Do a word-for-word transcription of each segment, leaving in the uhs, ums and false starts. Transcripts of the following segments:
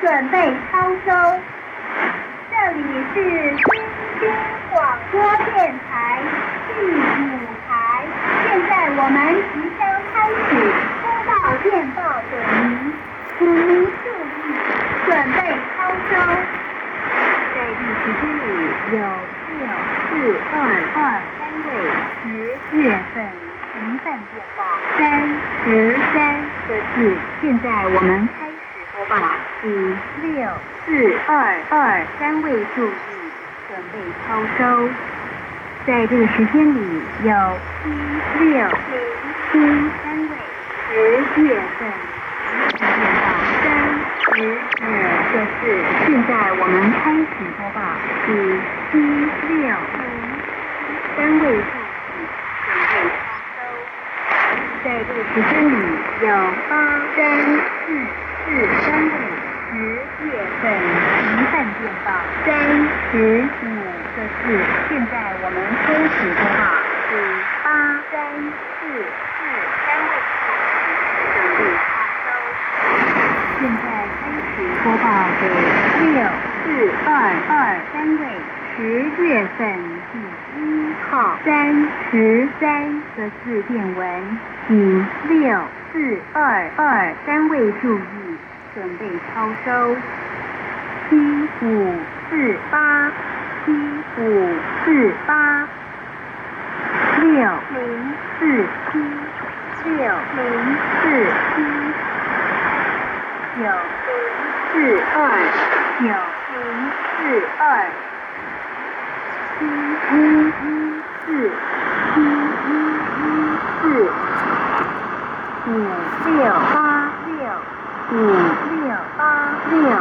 准备超收。这里是新兴广播电台第五台，现在我们即将开始播报电报给您，请您注意，准备超收。 在历时间里有六四二二单位十月份停办电报三十三个字，现在我们开始播报第六四二二单位注意，准备超收。在这个时间里有七六零七单位十月份停办电报三十五个字，现在我们开始播报第七六零单位注意，准备超收。在这个时间里有八三四四单位十月份停办电报三十五个字，现在我们开始播报第八三四四单位注意，准备超收。现在开始播报给六四二二单位十月份第一号三十三个字电文，请六四二二单位注意，准备超收。七五四八七五四八六零四七六零四七九零四二九零四二七一一四七一一四五六八六五六八六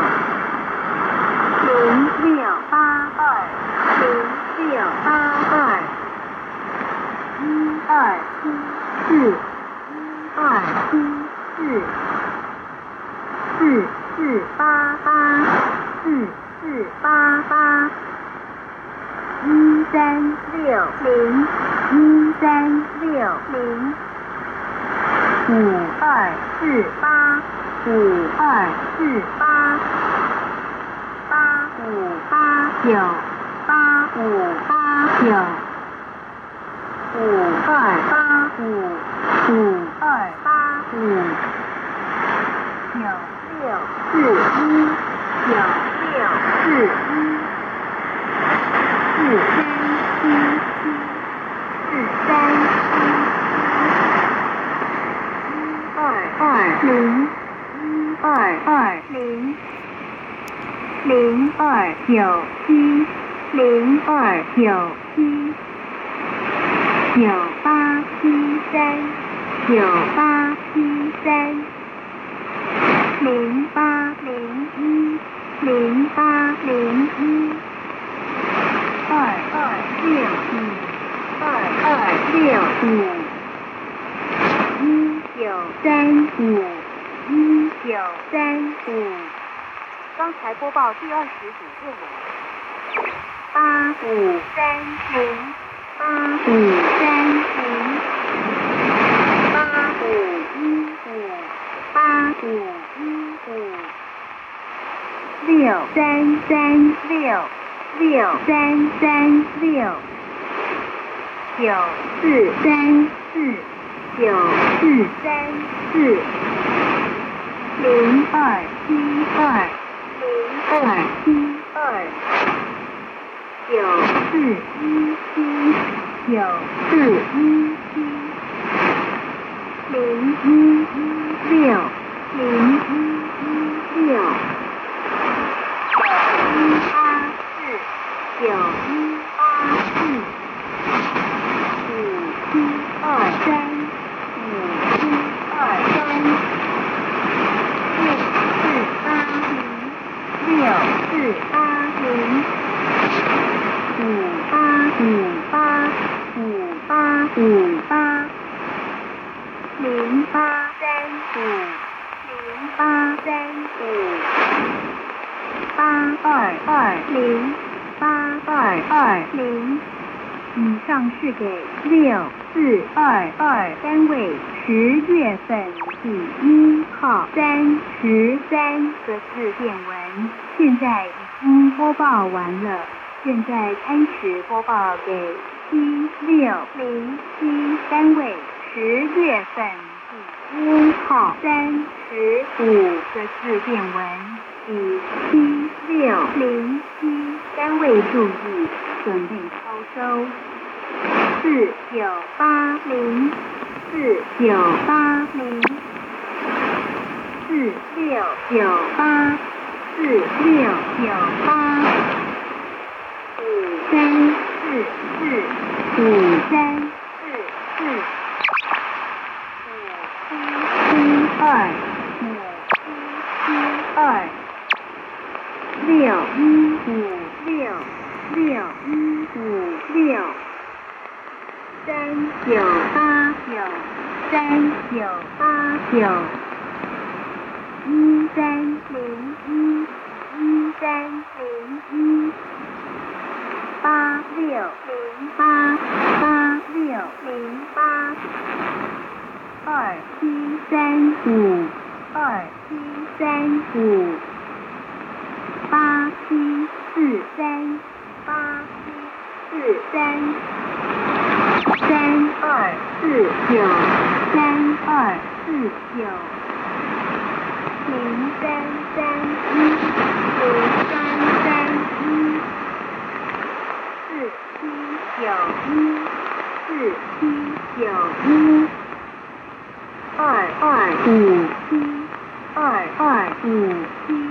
零六八二零六八二一二七四一二七四四四八八四四八八一三六零一三六零五二四八五二四八八五八九八五八九五二八五五二八五九六四一九六四一四三七七四三七一二二零一二二零零二九七零二九七九八七三九八七三零八零一零八零一二二六五二二六五一九三五一九三五。刚才播报第二十组电文八五三零八五三零八五一五八五一五六三三六六三三六九四三四九四三四零二七二零二七二九四一七九四一七零一一六零一一六九一八四九一八四五七二三五七二三六四八零六四八零五八五八五八五八零八三五零八三五八二二零八二二零以上是给六四二二单位十月份第一号三十三个字电文，现在已经播报完了。现在开始播报给七六零七单位十月份第一号三十五个字电文，以七六零七单位注意，准备抄收。四九八零，四九八零，四六九八，四六九八，五三四四，五三四四，五七七二，五七七二，六一五六，六一五六。三九八九，三九八九，一三零一，一三零一，八六零八，八六零八，二七三五，二七三五，八七四三，八七四三。三二四九，三二四九，零三三一，零三三一，四七九一，四七九一，二二五七，二二五七，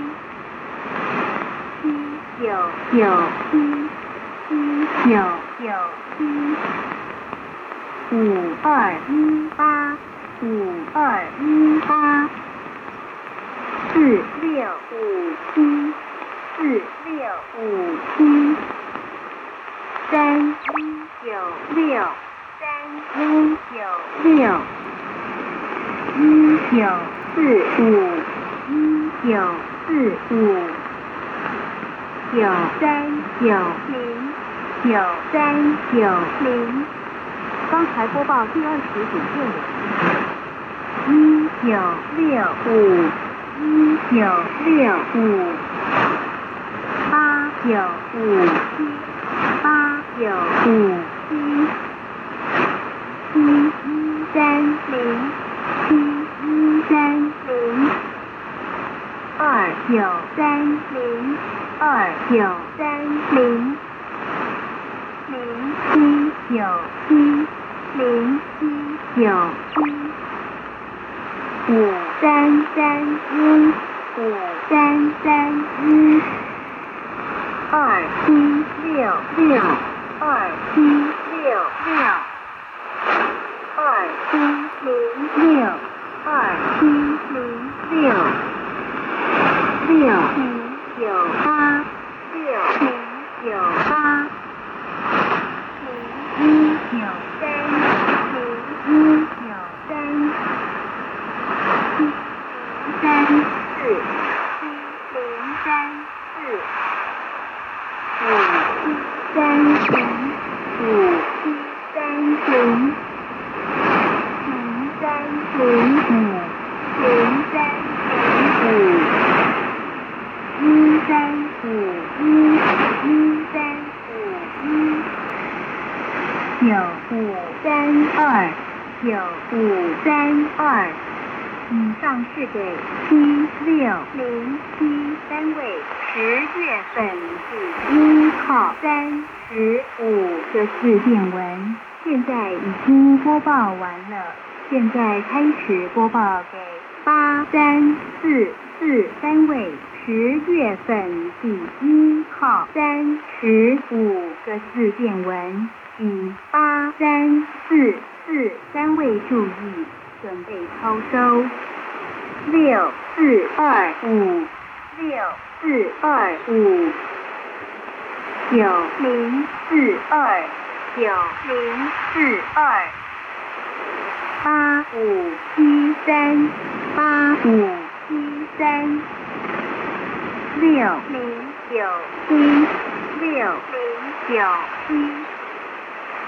七九九七，七九九七。五二一八，五二一八，四六五七，四六五七，三一九六，三一九六，一九四五，一九四五，九三九零，九三九零。刚才播报第二十组电文，一九六五，一九六五，八九五七，八九五七，七一三零，七一三零，二九三零，二九三零，零七九七。零七九七，五三三一，五三三一，二七六六，二七六六，二七零六，二七零六，六零九八，六零九八，零一九三。一九三，七三四，七零三四，五七三零，五七三零，零三零五，零三零五，一三五一，一三五一，九五三二。九五三二，以上是给七六零七单位十月份第一号三十五个字电文，现在已经播报完了。现在开始播报给八三四四单位十月份第一号三十五个字电文，以八三四。四单位注意，准备抄收。六四二五，六四二五，九零四二，九零四二，八五七三，八五七三，六零九七，六零九七。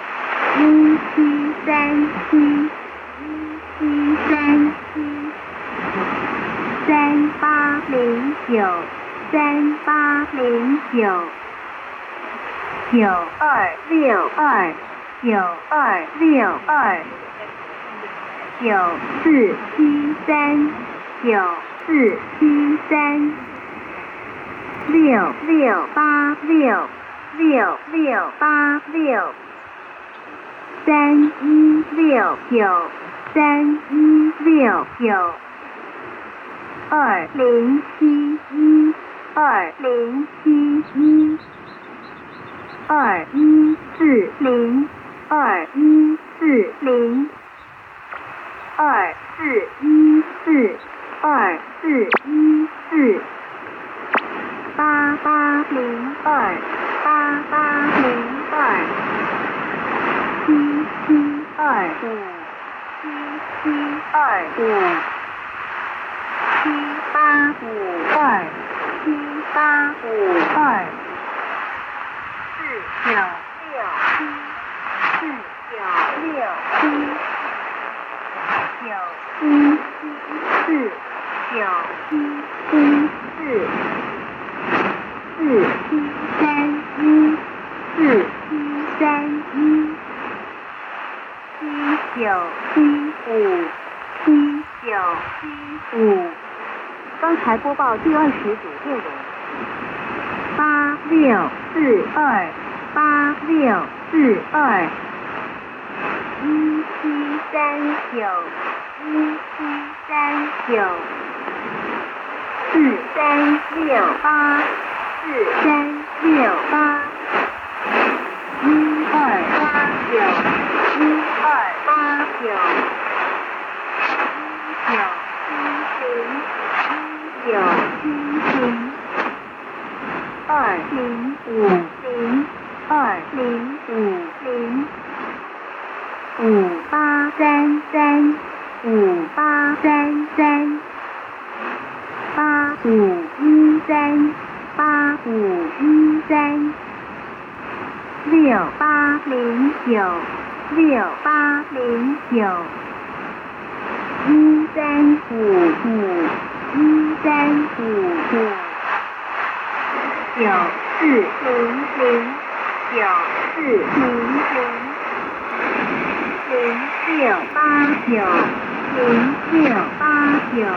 一七三七，一七三七，三八零九，三八零九，九二六二，九二六二，九四七三，九四七三，六六八六，六六八六，三一六九，三一六九，二零七一，二零七一，二一四零，二一四零，二四一四，二四一四，八八零二，八八零二，七七二五，七七二五，七八五二，七八五二，四九六七，四九六七，九七七四，九七七四，四七三一，四七三一，七九七五，七九七五。 刚才播报第二十组内容。 八六四二，八六四二，一七三九，一七三九，四三六八，四三六八，一二八九，一二八九，一九七零，一九七零。二零五零，二零五零，五八三三，五八三三，八五一三，八五一三，六八零九，六八零九，一三五五，一三五五。九四零零，九四零零，零六八九，零六八九，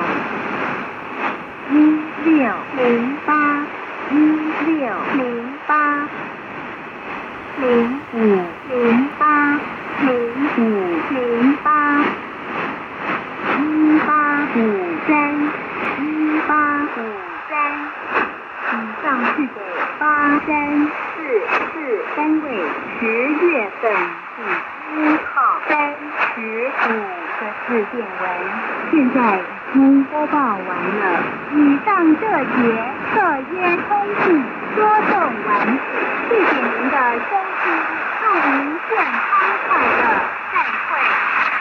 一六零八，一六零八，零五零八，零五零八，一八五三，一八五三。以上是给八三四四单位十月份第一号三十五的事件文，现在已经播报完了。以上这节特约通信说送完毕，谢谢您的收听，祝您健康快乐，再会。